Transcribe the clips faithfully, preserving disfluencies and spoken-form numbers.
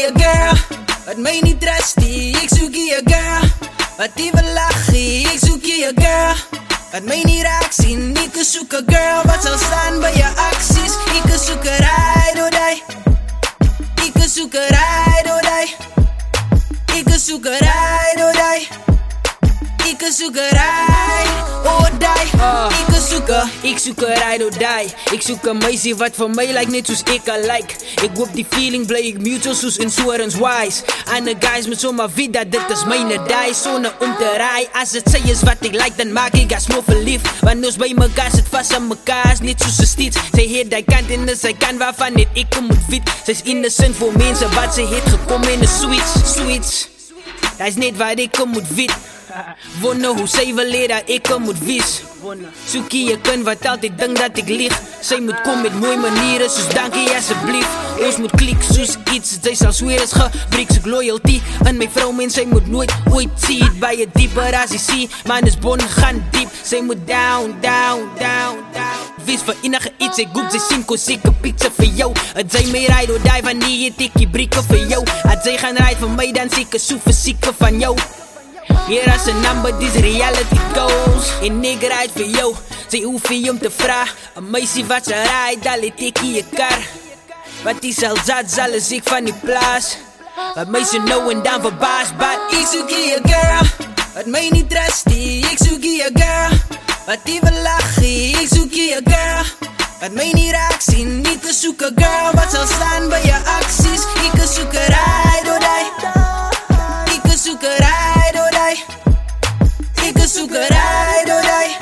je girl, wat mij niet trusty. Ik zoek je girl, wat die wil lachen. Ik zoek je girl, wat mij niet raakt zien. Ik zoek een girl, wat zal staan bij je acties. Ik zoek een ride or die. Ik zoek een ride or die. Ik zoek een ride or die. Ik zoek een ride or die. uh, Ik zoek een Ik zoek een ride or die. Ik zoek een meisje wat voor mij lijkt net zoals ik haar like. Ik hoop die feeling blij ik mutual soos insurance wise. En de guys met zomaar vida, dit is myne die. Zonder om te rijden. Als het zij is wat ik like, dan maak ik haar smol verliefd. Want ons bij mekaar zit vast aan mekaar, is net soos een steeds. Zij heet die kant en is zij kan waarvan net ik hem moet wit. Zij is innocent voor mensen wat ze heeft gekomen in de sweets. Sweets, dat is net wat ik hem moet wit. Wonder hoe zij wil leren dat ik hem moet wis. Zoek je kind wat altijd denkt dat ik lieg. Zij moet komen met mooie manieren, soos dankie alsjeblieft. Ons moet klik soos iets, zij zal zweer is gebreek zoek loyalty. En mijn vrouw mens, zij moet nooit ooit zien. Bij je dieper als je ziet, man is bon gaan diep. Zij moet down, down, down, down. Wees voor enige iets, ik goep zij zien, koos ik een pizza voor jou. Het zij mee ride or die, wanneer je tikkie breken voor jou. Het zij gaan ride voor mij, dan zeker zo verzieken van jou. Hier als een number, this reality goes. En ik rijd voor jou, zij hoef je om te vragen. Een meisje wat ze rijdt, dan liet ik in je kar. Wat die zal zat, zal is ik van die plaats. Wat meisje nou en dan verbaasd, but ik zoek je girl, wat mij niet trusty. Ik zoek je girl, wat die wil lachen. Ik zoek je girl, wat mij niet raakt zien. Ik zoek een girl, wat zal staan bij je acties. Ik zoek een ride or die. Ik zoek een ride or die. Ik zoek een ride or die.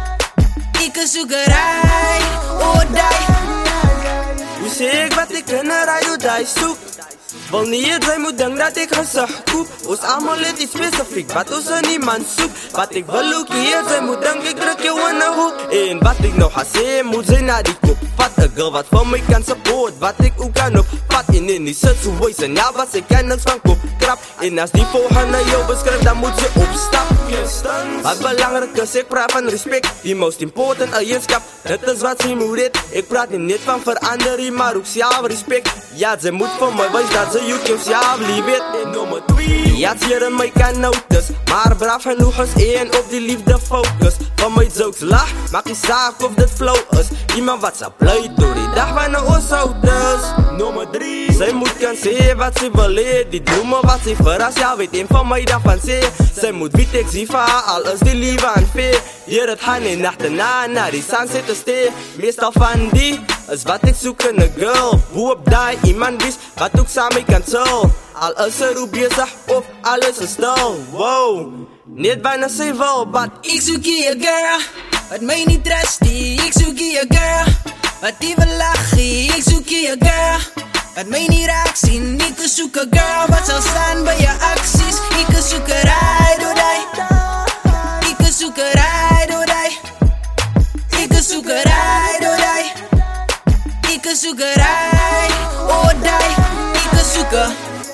Ik zoek een ride or die. Hoe zeg ik wat ik in een ride or die zoek? Wil niet zij moet denken dat ik gezegd koep. Ons allemaal is iets specifiek, wat ons er niemand zoekt. Wat ik wil ook hier, zij moet denken ik druk jou in een hoek. En wat ik nog ga zeggen, moet zij naar die kop. Wat een girl wat voor mij kan support, wat ik ook kan op pad. En in die zit zo boys en ja, wat zij kan niks van kop krap. En als die volgende jou beschrijft, dan moet ze opstappen. Wat belangrijk is, ik praat van respect. Die most important eigenschap, dit is wat zij moet weten. Ik praat niet van verandering, maar ook zelfrespect. Ja, ze moet voor mij wijs dat ze je kills, ja, lief het. En nummer twee, ja, ze hier in mij kan notice. Maar braaf genoeg is één op die liefde focus. Van mij jokes lach, maak die zaak of dit flow is. Iemand wat ze pleit door die dag wanneer ons ouders. Nummer drie, zij moet kan zeggen wat ze wil leer. Die dromen wat ze verrast, ja, weet een van mij daarvan zeg. Zij moet weten ik zie van haar, al is die liefde aan veer. Hier het gaan in nacht en na, naar die zang zitten steer. Meestal van die is wat ik zoek in een girl. Hoe op die iemand is, wat ook samen kan zullen. Al is er ook bezig of alles is stil. Wow, niet bijna zij wil, but ik zoek je girl, wat mij niet trusty. Ik zoek je girl, wat die wil lachen. Ik zoek je girl, wat mij niet raakt zien. Ik zoek een girl, wat zal staan bij je acties. Ik zoek een ride or die. Ik zoek een ride or die. Ik zoek een ride or die. Ik zoek een ride or die. Ik zoek een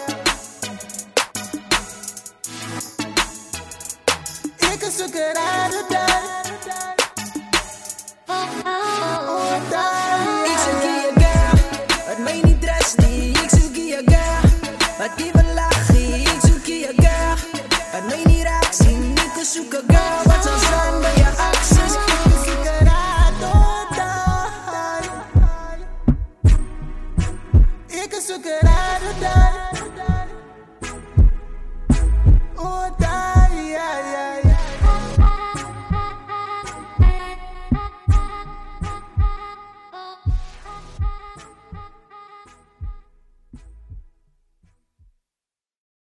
Ik zoek een ride or die. Ik zoek je girl, wat mij niet trusty. Ik zoek je girl, wat die wil lachen. Ik zoek je girl, wat mij niet raakt zien. Ik zoek een girl, wat zal staan